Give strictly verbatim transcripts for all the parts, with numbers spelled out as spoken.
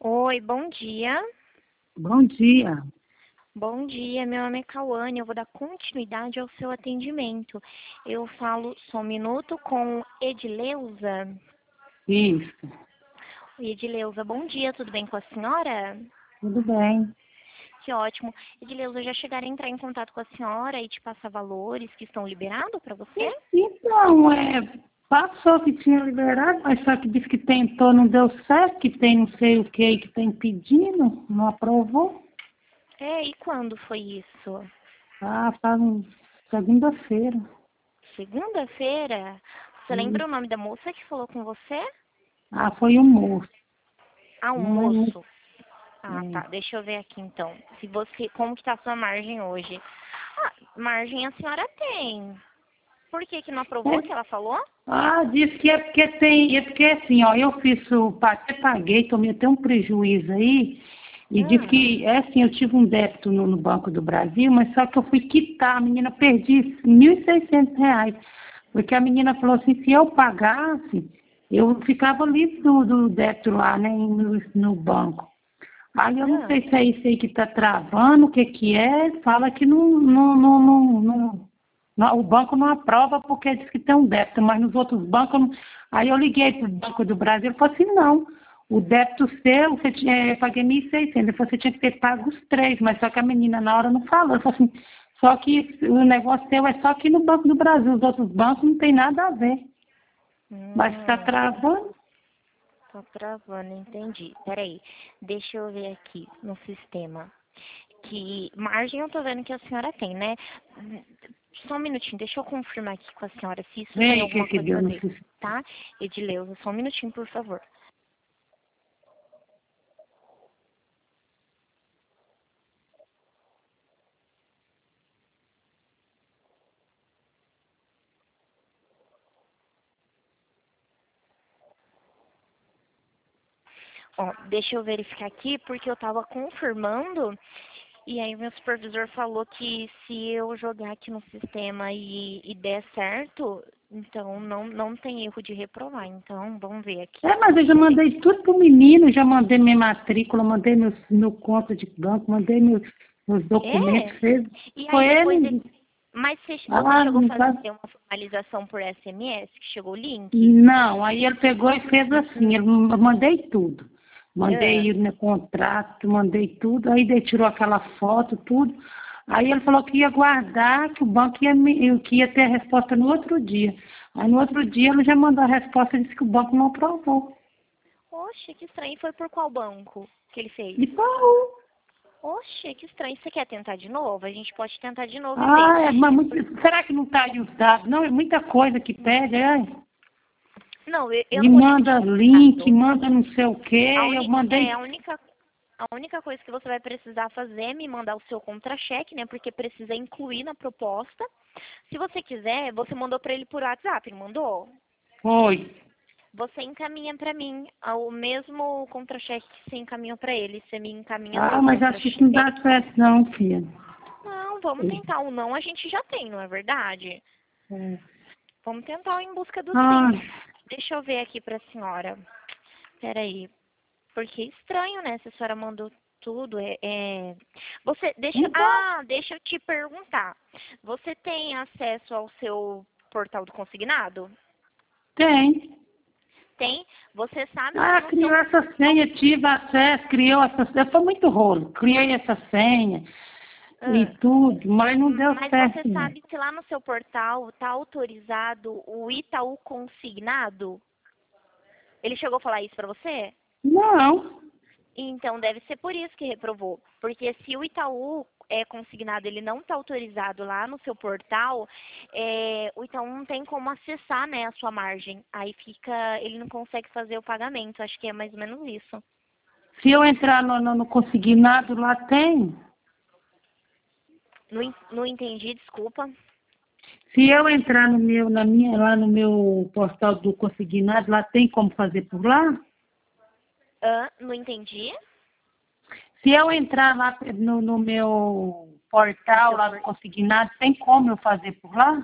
Oi, bom dia. Bom dia. Bom dia, meu nome é Cauane, eu vou dar continuidade ao seu atendimento. Eu falo só um minuto com Edileuza. Isso, Oi, Edileuza, bom dia, tudo bem com a senhora? tudo bem. Que ótimo. Edileuza, já chegaram a entrar em contato com a senhora e te passar valores que estão liberados para você? Então, é, passou que tinha liberado, mas só que disse que tentou, não deu certo, que tem não sei o que que tem pedindo, não aprovou. É, e quando foi isso? Ah, faz um, segunda-feira. Segunda-feira? Você lembra o Isso. nome da moça que falou com você? Ah, foi um moço. Ah, um Não é muito. moço. Ah, É. tá. Deixa eu ver aqui então. Se você, como que tá a sua margem hoje? Ah, margem a senhora tem. Por que que não aprovou que É. ela falou? Ah, disse que é porque tem, é porque assim, ó, eu fiz o, pa- até paguei, tomei até um prejuízo aí, e disse Hum. que, é assim, eu tive um débito no, no Banco do Brasil, mas só que eu fui quitar, a menina perdi mil e seiscentos reais, porque a menina falou assim, se eu pagasse, eu ficava livre do, do débito lá, né, no, no banco. Aí eu não Ah, sei se é isso aí que está travando, o que que é, fala que não, não, não, não, não não, o banco não aprova porque diz que tem um débito, mas nos outros bancos. Não. Aí eu liguei para o Banco do Brasil e falei assim: não, o débito seu, você tinha, eu paguei mil e seiscentos, ele falou, você tinha que ter pago os três, mas só que a menina na hora não falou. Eu falei assim: só que o negócio seu é só aqui no Banco do Brasil, os outros bancos não tem nada a ver. Mas está hum, travando? tô travando, entendi. Peraí, deixa eu ver aqui no sistema. Que margem eu tô vendo que a senhora tem, né? Hum, Só um minutinho, deixa eu confirmar aqui com a senhora se isso tem Vem, o que alguma que coisa deu a no ver, sistema? tá? Edileuza, só um minutinho, por favor. Ó, deixa eu verificar aqui, porque eu tava confirmando, e aí meu supervisor falou que se eu jogar aqui no sistema e, e der certo, então não, não tem erro de reprovar. Então, vamos ver aqui. É, mas eu já mandei tudo pro menino, já mandei minha matrícula, mandei meu, meu conta de banco, mandei meus, meus documentos, É? fez. E aí Foi depois ele... ele. Mas você, você Ah, chegou a não fazer tá. uma formalização por S M S, que chegou o link? Não, aí ele pegou e fez assim, ele, eu mandei tudo. Ah, Mandei no contrato, mandei tudo, aí ele tirou aquela foto, tudo. Aí ele falou que ia guardar, que o banco ia, me- que ia ter a resposta no outro dia. Aí no outro dia ele já mandou a resposta e disse que o banco não aprovou. oxe, que estranho. E foi por qual banco que ele fez? E parou. Oxe, que estranho. Você quer tentar de novo? A gente pode tentar de novo e ver. Ah, é, mas muito- será que não está aí os dados? Não, é muita coisa que pede, é? Não, eu, eu E não vou te pedir manda os link, dados. manda não sei o A, quê, eu uni, é, a mandei. única a única coisa que você vai precisar fazer é me mandar o seu contra-cheque, né? Porque precisa incluir na proposta. Se você quiser, você mandou para ele por WhatsApp, não mandou? Foi. Você encaminha para mim o mesmo contra-cheque que você encaminhou para ele. Você me encaminha Ah, seu mas acho que isso não contra-cheque. dá certo não, filha. Não, vamos tentar. O não a gente já tem, não é verdade? É. Vamos tentar o em busca do sim. Ah, Deixa eu ver aqui para a senhora. Peraí. Porque é estranho, né? Se a senhora mandou tudo, é, é... Você, deixa, então, ah, deixa eu te perguntar. Você tem acesso ao seu portal do consignado? tem. Tem? Você sabe se Ah, no seu criou essa portal... senha, tive acesso, criou essa senha. Foi muito rolo. Criei essa senha e Ah, tudo, mas não deu mas você certo, não. sabe se lá no seu portal está autorizado o Itaú Consignado? Ele chegou a falar isso para você? Não. Então, deve ser por isso que reprovou. Porque se o Itaú é consignado, ele não está autorizado lá no seu portal, é, o Itaú não tem como acessar, né, a sua margem. Aí fica, ele não consegue fazer o pagamento. Acho que é mais ou menos isso. Se eu entrar no, no, no consignado, lá tem. Não, en- não entendi, desculpa. Se eu entrar no meu, na minha, lá no meu portal do consignado, lá tem como fazer por lá? Ah, não entendi. Se eu entrar lá no, no meu No portal, seu lá do por... consignado, tem como eu fazer por lá?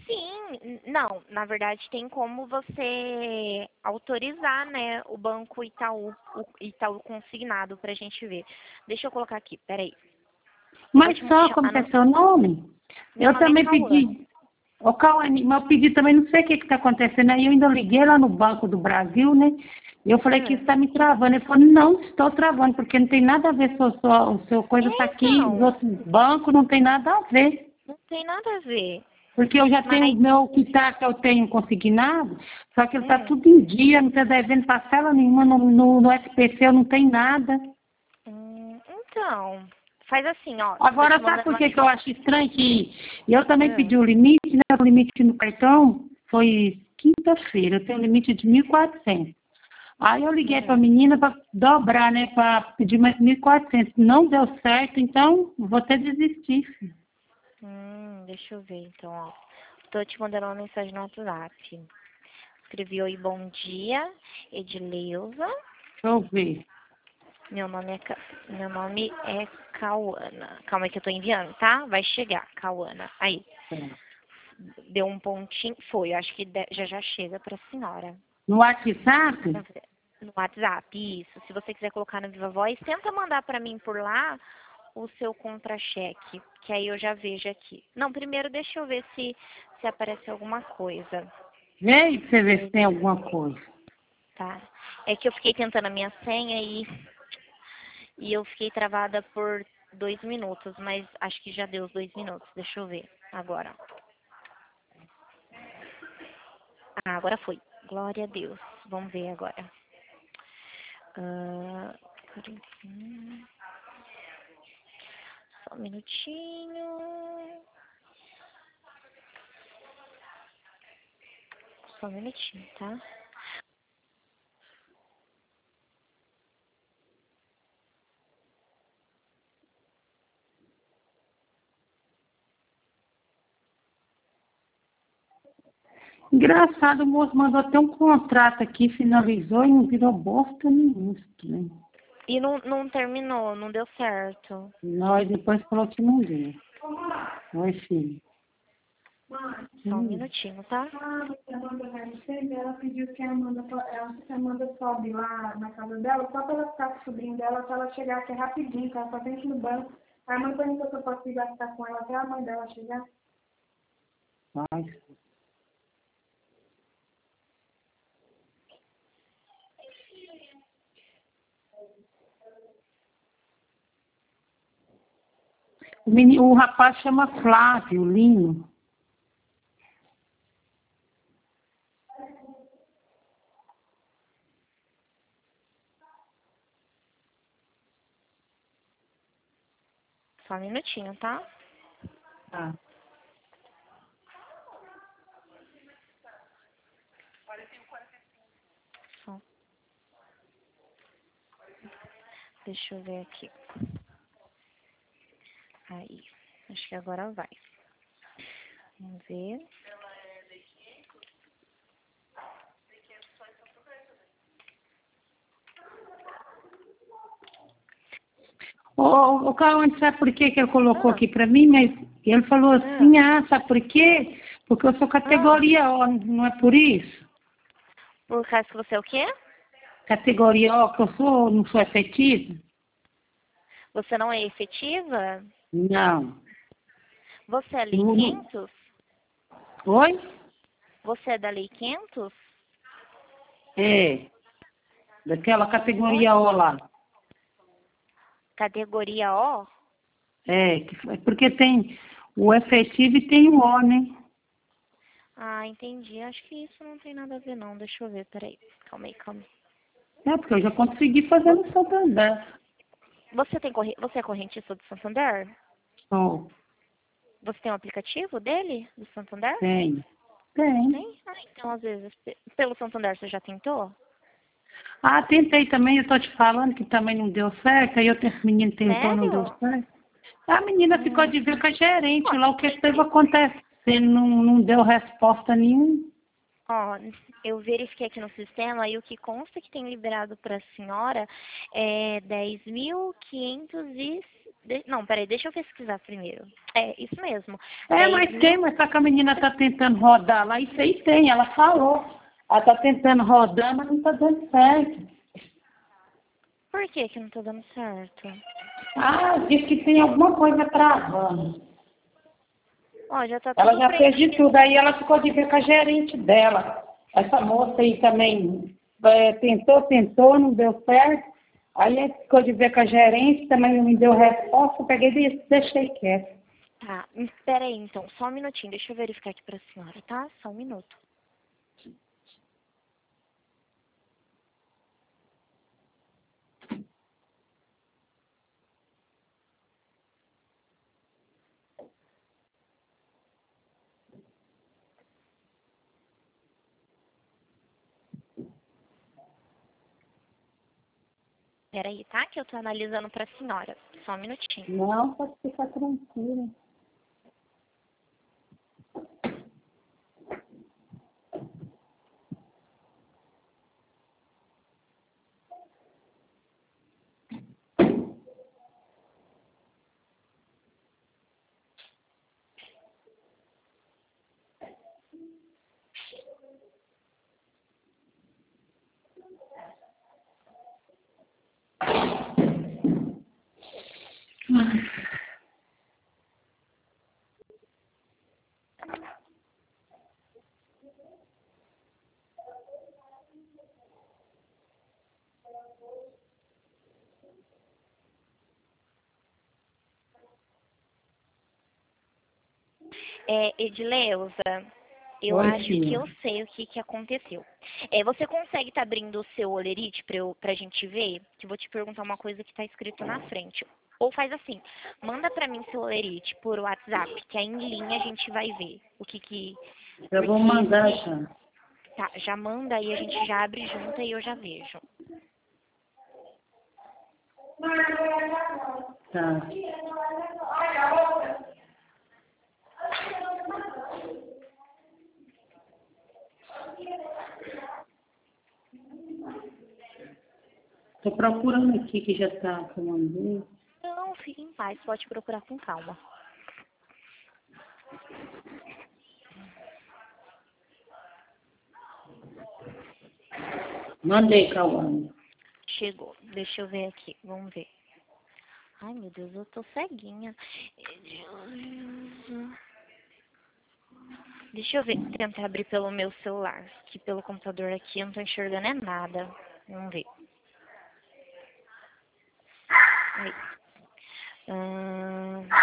Sim, n- não, na verdade tem como você autorizar, né, o Banco Itaú, o Itaú Consignado pra gente ver. Deixa eu colocar aqui, peraí. Eu vou Mas te só, como chamar que é no... seu nome? Meu Eu nome é também Cauã. pedi. Ô, Cauane, mas eu pedi também, não sei o que está acontecendo aí. Eu ainda liguei lá no Banco do Brasil, né? E eu falei que Hum. está me travando. Ele falou, não estou travando, porque não tem nada a ver, sua, sua, o seu coisa está aqui, os Então, outros bancos não tem nada a ver. não tem nada a ver. Porque eu já tenho o Mas, meu quitar que eu tenho consignado, só que ele está hum, tudo em dia, não está devendo parcela nenhuma no, no, no S P C, eu não tenho nada. hum, então, faz assim, ó, tô Agora, te sabe mandando por uma... que que eu acho estranho que eu também Hum, pedi o limite, né? O limite no cartão foi quinta-feira, eu tenho um limite de mil e quatrocentos. Aí eu liguei para a hum, menina para dobrar, né? Para pedir mais mil e quatrocentos. Não deu certo, então vou ter que desistir, filho. hum, deixa eu ver, então, ó. Tô te mandando uma mensagem no WhatsApp. Escrevi, oi, bom dia, Edileuza. Deixa eu ver. Meu nome é, Ca- meu nome é Cauana. Calma aí que eu tô enviando, tá? Vai chegar, Cauana. Aí, deu um pontinho. Foi, acho que de- já já chega pra senhora. No WhatsApp? No WhatsApp, isso. Se você quiser colocar no Viva Voz, tenta mandar pra mim por lá o seu contra-cheque, que aí eu já vejo aqui. Não, primeiro deixa eu ver se, se aparece alguma coisa. Vê aí pra você ver se tem alguma coisa. Tá? É que eu fiquei tentando a minha senha e, e eu fiquei travada por dois minutos, mas acho que já deu os dois minutos. Deixa eu ver agora. Ah, agora foi. Glória a Deus. Vamos ver agora. Ah, hum, só um minutinho. Só um minutinho, tá? Engraçado, o moço mandou até um contrato aqui, finalizou e não virou bosta nenhuma. Estranho. E não, não terminou, não deu certo. Nós depois falou que não deu. Oi, filho. Só um Hum. minutinho, tá? Ah, você Amanda vai receber, ela pediu que a Amanda, to- ela, que a Amanda sobe lá na casa dela, só para ela ficar com o sobrinho dela, para ela chegar aqui rapidinho, que ela só tem que ir no banco. A mãe perguntou se eu posso ir lá ficar com ela até a mãe dela chegar. Ai. O, meni- o rapaz chama Flávio Lino. Só um minutinho, tá? Ah. Só. Deixa eu ver aqui. Aí. Acho que agora vai. Vamos ver. Ô, ô, ô, Cauã, sabe por que que ele colocou Ah, aqui para mim? Mas ele falou ah, assim, ah, sabe por quê? Porque eu sou ah. categoria O, não é por isso? Por causa que você é o quê? Categoria O, que eu sou, não sou efetiva? Você não é efetiva? Não. Você é lei Não- não- quinhentos? Oi? Você é da lei quinhentos? É, daquela Oi? categoria O lá. Categoria O? É, que foi- porque tem o efetivo e tem o O, né? Ah, entendi. Acho que isso não tem nada a ver, não. Deixa eu ver, peraí. Calma aí, calma aí. É, porque eu já consegui fazer no Santander. Você tem corre... Você é correntista do Santander? Oh, Você tem um aplicativo dele, do Santander? tem. Tem. Tem? Ah, então, às vezes, pe- pelo Santander você já tentou? Ah, tentei também, eu tô te falando que também não deu certo, aí outro menino tentou, não deu Sério? certo. A menina ficou Hum. de ver com a gerente lá, o que esteve acontecendo, não, não deu resposta nenhuma. Ó, eu verifiquei aqui no sistema e o que consta que tem liberado para a senhora é dez mil quinhentos e De... Não, peraí, deixa eu pesquisar primeiro. É, isso mesmo. É, mas tem, mas só que a menina tá tentando rodar lá, isso aí tem, ela falou. Ela tá tentando rodar, mas não tá dando certo. Por que que não tá dando certo? Ah, diz que tem alguma coisa travando. Ó, já tá Ela tudo já fez de preenchido. tudo, aí ela ficou de ver com a gerente dela. Essa moça aí também é, tentou, tentou, não deu certo. Aí ela ficou de ver com a gerente, também não me deu resposta, eu peguei e deixei quieto. Tá, espera aí então, só um minutinho, deixa eu verificar aqui pra senhora, tá? Só um minuto. Espera aí, tá? Que eu tô analisando pra senhora. Só um minutinho. Não, pode ficar tranquila. É, Edileuza, eu Oi, acho filha. que eu sei o que, que aconteceu. É, você consegue estar abrindo o seu olerite pra, eu, pra gente ver? Que eu vou te perguntar uma coisa que tá escrito na frente. Ou faz assim, manda pra mim seu olerite por WhatsApp, que aí em linha a gente vai ver o que que... Eu vou porque mandar se- já. Tá, já manda aí, a gente já abre junto e eu já vejo. Tá. Tô procurando aqui que já tá que eu mandei. Não, fique em paz, pode procurar com calma. Mandei, Cauane. Chegou, deixa eu ver aqui, vamos ver. Ai, meu Deus, eu tô ceguinha. Deixa eu ver, tentar abrir pelo meu celular, que pelo computador aqui eu não tô enxergando é nada. Vamos ver. Aí. Hum...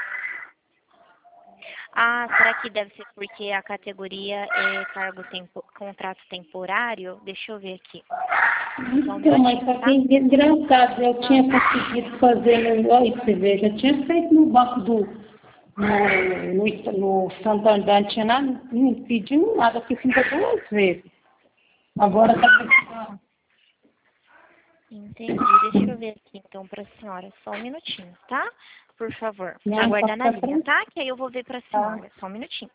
Ah, será que deve ser porque a categoria é cargo tempo... contrato temporário? Deixa eu ver aqui. Só um Então, mas minutinho, só tá? que engraçado, eu tinha conseguido fazer, no- olha você vê, já tinha feito no banco do, no, no, no Santander, não tinha nada, não pediu nada, porque fica duas vezes. Agora tá precisando. Entendi. Deixa eu ver aqui então pra senhora. Só um minutinho, tá? Por favor. Não, Aguardar na pode ficar linha, tranquilo. tá? Que aí eu vou ver pra Tá. senhora. Só um minutinho.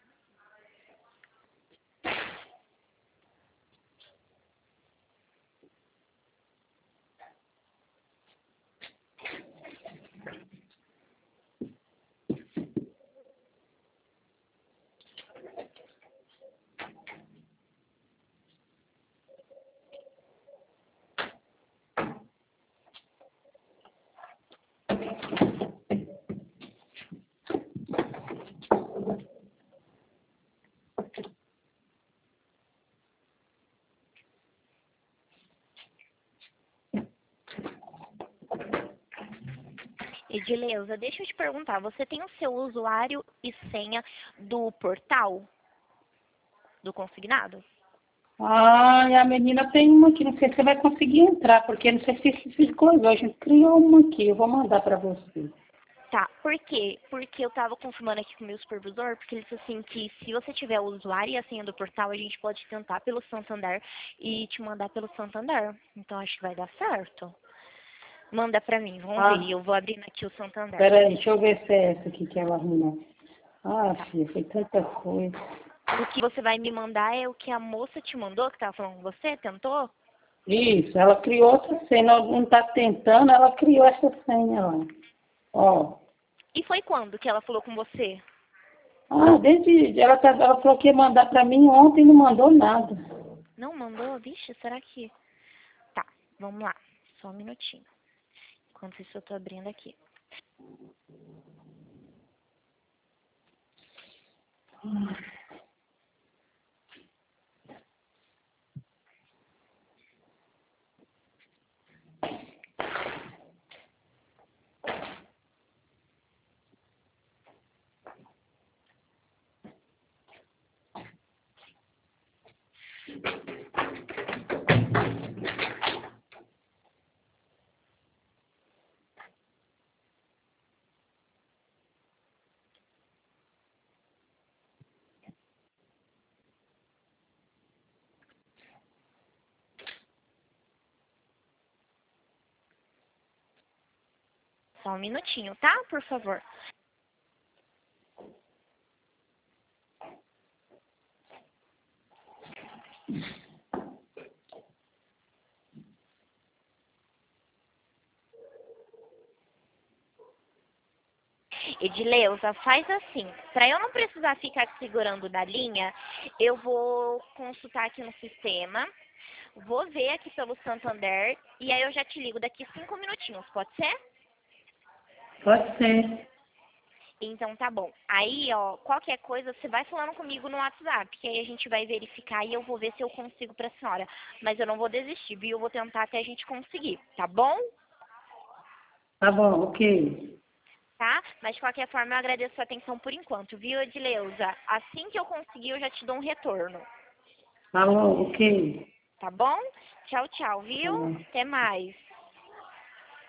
Edileuza, deixa eu te perguntar, você tem o seu usuário e senha do portal do consignado? Ah, e a menina tem uma aqui, não sei se você vai conseguir entrar, porque não sei se se coisou. A gente criou uma aqui, eu vou mandar para você. Tá, por quê? Porque eu tava confirmando aqui com o meu supervisor, porque ele disse assim que se você tiver o usuário e a senha do portal, a gente pode tentar pelo Santander e te mandar pelo Santander. Então acho que vai dar certo. Manda pra mim, vamos Ah, ver. Eu vou abrindo aqui o Santander. peraí, deixa eu ver se é essa aqui que ela arrumou. Ah, filha, foi tanta coisa. O que você vai me mandar é o que a moça te mandou, que tava falando com você, tentou? Isso, ela criou outra senha, não não tá tentando, ela criou essa senha lá. Ó. E foi quando que ela falou com você? Ah, desde. Ela, tá, ela falou que ia mandar pra mim ontem e não mandou nada. Não mandou? Vixe, será que... Tá, vamos lá. Só um minutinho. Enquanto isso eu tô abrindo aqui. Só um minutinho, tá? Por favor. Edileuza, faz assim. Para eu não precisar ficar te segurando da linha, eu vou consultar aqui no sistema, vou ver aqui pelo Santander e aí eu já te ligo daqui cinco minutinhos, pode ser? Pode ser. Então tá bom. Aí, ó, qualquer coisa, você vai falando comigo no WhatsApp, que aí a gente vai verificar e eu vou ver se eu consigo pra senhora. Mas eu não vou desistir, viu? Eu vou tentar até a gente conseguir, tá bom? Tá bom, ok. Tá? Mas de qualquer forma, eu agradeço a sua atenção por enquanto, viu, Edileuza? Assim que eu conseguir, eu já te dou um retorno. Tá bom, ok. Tá bom? Tchau, tchau, Tá viu? bom. Até mais.